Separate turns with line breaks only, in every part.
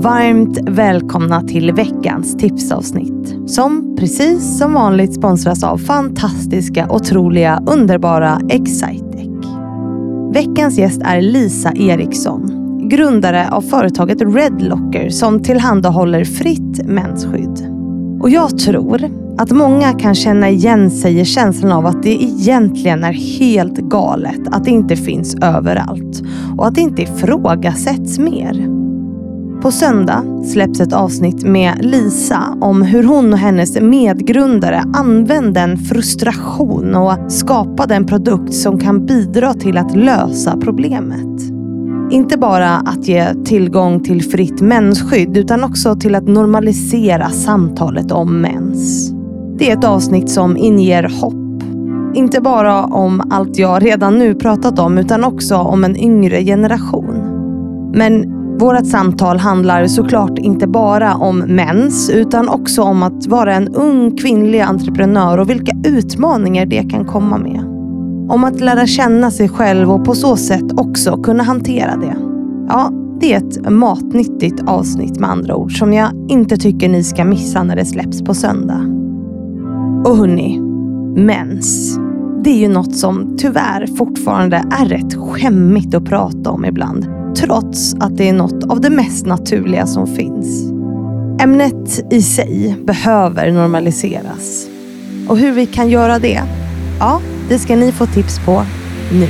Varmt välkomna till veckans tipsavsnitt som precis som vanligt sponsras av fantastiska, otroliga, underbara Excitec. Veckans gäst är Lisa Eriksson, grundare av företaget Redlocker som tillhandahåller fritt mensskydd. Och jag tror att många kan känna igen sig i känslan av att det egentligen är helt galet att det inte finns överallt och att det inte ifrågasätts mer. På söndag släpps ett avsnitt med Lisa om hur hon och hennes medgrundare använde en frustration och skapade en produkt som kan bidra till att lösa problemet. Inte bara att ge tillgång till fritt mensskydd utan också till att normalisera samtalet om mens. Det är ett avsnitt som inger hopp. Inte bara om allt jag redan nu pratat om utan också om en yngre generation. Men vårt samtal handlar såklart inte bara om mens utan också om att vara en ung kvinnlig entreprenör och vilka utmaningar det kan komma med. Om att lära känna sig själv och på så sätt också kunna hantera det. Ja, det är ett matnyttigt avsnitt med andra ord som jag inte tycker ni ska missa när det släpps på söndag. Och hörni, mens. Det är ju något som tyvärr fortfarande är rätt skämmigt att prata om ibland. Trots att det är något av det mest naturliga som finns. Ämnet i sig behöver normaliseras. Och hur vi kan göra det? Ja, det ska ni få tips på nu.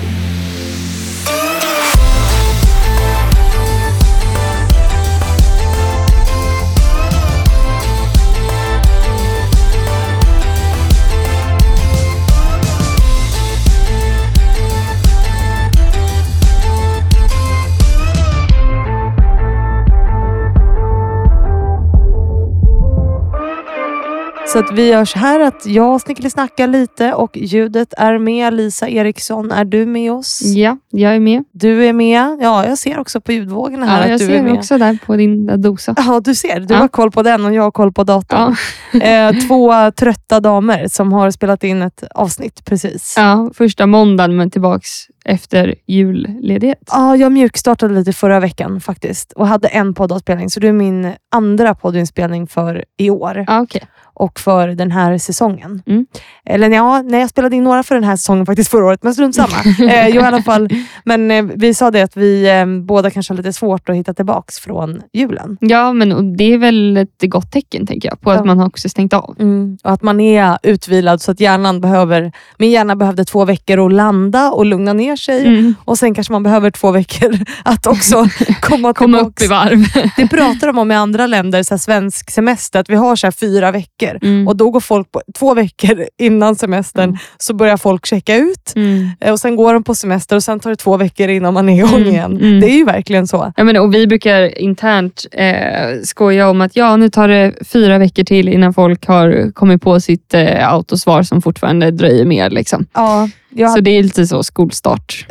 Så att vi gör så här att jag snackar lite och ljudet är med. Lisa Eriksson, är du med oss?
Ja, jag är med.
Du är med. Ja, jag ser också på ljudvågorna här att du är med.
Jag ser också där på din dosa.
Ja, du ser. Du har koll på den och jag har koll på datorn. Ja. 2 trötta damer som har spelat in ett avsnitt precis.
Ja, första måndagen men tillbaks efter julledighet.
Ja, jag mjukstartade lite förra veckan faktiskt och hade en poddavspelning. Så du är min andra poddinspelning för i år.
Ja, okej.
Och för den här säsongen. Eller jag spelade in några för den här säsongen faktiskt förra året, men strunt samma. I alla fall. Men vi sa det att vi båda kanske har lite svårt att hitta tillbaks från julen. Ja,
men det är väl ett gott tecken tänker jag på att man har också stängt av.
Och att man är utvilad så att min hjärna behövde 2 veckor att landa och lugna ner sig. Och sen kanske man behöver 2 veckor att också komma
upp i varv.
Det pratar de om i andra länder, så här svensk semester, att vi har så här 4 veckor. Och då går folk på 2 veckor innan semestern så börjar folk checka ut och sen går de på semester och sen tar det 2 veckor innan man är igång igen. Det är ju verkligen så.
Ja, men, och vi brukar internt skoja om att nu tar det 4 veckor till innan folk har kommit på sitt autosvar som fortfarande dröjer mer liksom.
Ja.
Så det är lite så skolstart.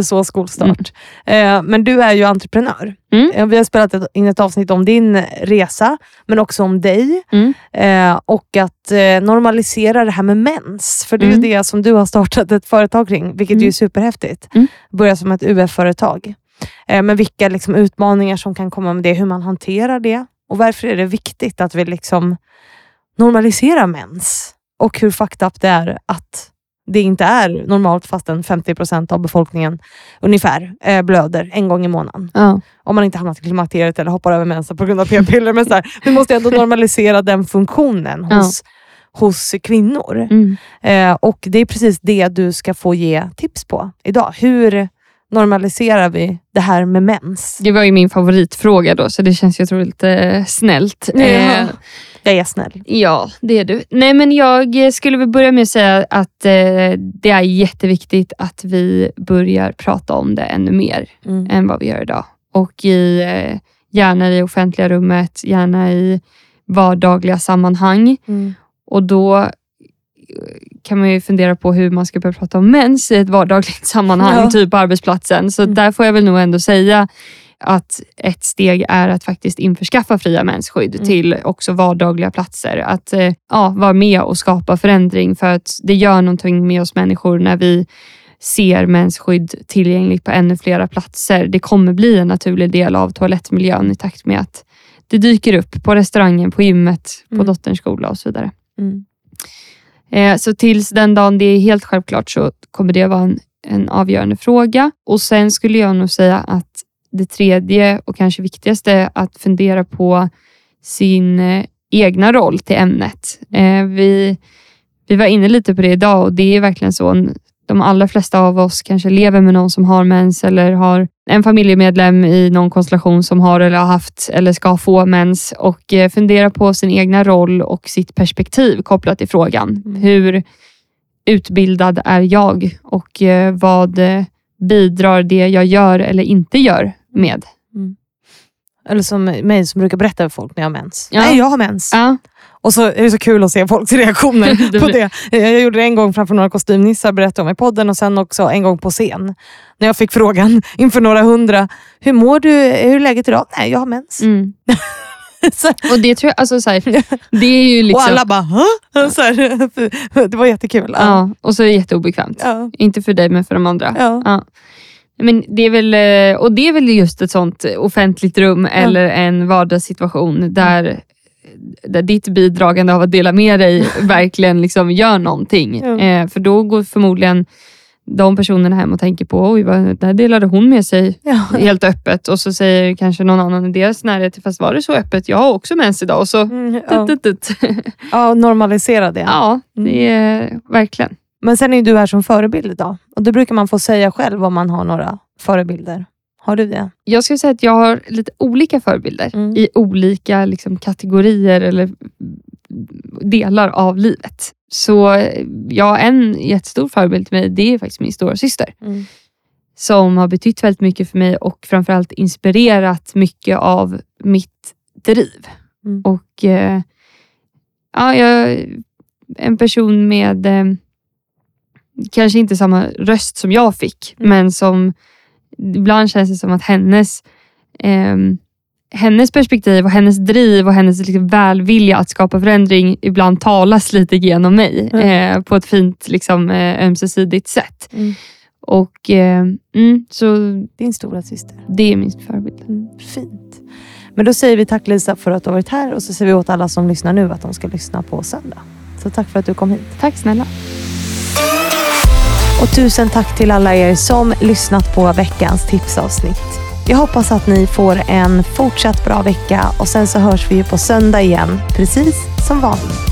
Men du är ju entreprenör. Vi har spelat in ett avsnitt om din resa, men också om dig. Och att normalisera det här med mens. För det är ju det som du har startat ett företag kring, vilket är ju superhäftigt. Börja som ett UF-företag. Men vilka liksom utmaningar som kan komma med det, hur man hanterar det. Och varför är det viktigt att vi liksom normaliserar mens. Och hur fucked up det är att det inte är normalt fastän 50% av befolkningen ungefär blöder en gång i månaden. Om man inte hamnat i klimakteriet eller hoppar över mensen på grund av p-piller. Men så här, vi måste ändå normalisera den funktionen hos kvinnor. Och det är precis det du ska få ge tips på idag. Hur normaliserar vi det här med mens? Det
var ju min favoritfråga då, så det känns ju otroligt snällt.
Jag är snäll.
Ja, det är du. Nej, men jag skulle väl börja med att säga att det är jätteviktigt att vi börjar prata om det ännu mer än vad vi gör idag. Och gärna i offentliga rummet, gärna i vardagliga sammanhang. Och då kan man ju fundera på hur man ska börja prata om mens i ett vardagligt sammanhang, typ på arbetsplatsen. Så där får jag väl nog ändå säga att ett steg är att faktiskt införskaffa fria mensskydd till också vardagliga platser. Att vara med och skapa förändring, för att det gör någonting med oss människor när vi ser mensskydd tillgängligt på ännu flera platser. Det kommer bli en naturlig del av toalettmiljön i takt med att det dyker upp på restaurangen, på gymmet, på dotterns skola och så vidare. Så tills den dagen det är helt självklart så kommer det vara en avgörande fråga. Och sen skulle jag nog säga att det tredje och kanske viktigaste är att fundera på sin egna roll till ämnet. Vi var inne lite på det idag och det är verkligen så. De allra flesta av oss kanske lever med någon som har mens eller har en familjemedlem i någon konstellation som har eller har haft eller ska få mens, och fundera på sin egna roll och sitt perspektiv kopplat till frågan. Hur utbildad är jag och vad bidrar det jag gör eller inte gör med?
Eller som mig som brukar berätta för folk när jag har mens.
Ja.
Nej, jag har mens.
Ja.
Och så är det så kul att se folks reaktioner på det. Jag gjorde det en gång framför några kostymnissar, berättade om i podden, och sen också en gång på scen. När jag fick frågan inför några 100, hur mår du? Hur är läget idag? Nej, jag har mens.
Och det tror jag, alltså så här, det är ju liksom...
Och alla bara, så här, det var jättekul.
Ja, och så är det jätteobekvämt. Ja. Inte för dig, men för de andra.
Ja.
Men det är väl, och det är väl just ett sånt offentligt rum eller en vardagssituation där ditt bidragande av att dela med dig verkligen liksom gör någonting. För då går förmodligen de personerna hem och tänker på, oj, där delade hon med sig helt öppet, och så säger kanske någon annan i deras närhet, fast var det så öppet? Jag har också mens idag. Och så
normalisera det.
Ja, det är verkligen.
Men sen är du här som förebild idag. Och då brukar man få säga själv om man har några förebilder. Har du det? Jag
skulle säga att jag har lite olika förebilder i olika liksom, kategorier eller delar av livet. Så ja, en jättestor förebild till mig, det är faktiskt min stora syster. Som har betytt väldigt mycket för mig och framförallt inspirerat mycket av mitt driv. Och jag är en person med kanske inte samma röst som jag fick, men som ibland känns det som att hennes perspektiv och hennes driv och hennes liksom välvilja att skapa förändring ibland talas lite genom mig på ett fint liksom, ömsesidigt sätt. Och så
din stora syster.
Det är min förebild.
Fint. Men då säger vi tack, Lisa, för att du har varit här, och så säger vi åt alla som lyssnar nu att de ska lyssna på söndag. Så tack för att du kom hit.
Tack snälla.
Och tusen tack till alla er som lyssnat på veckans tipsavsnitt. Jag hoppas att ni får en fortsatt bra vecka, och sen så hörs vi ju på söndag igen, precis som vanligt.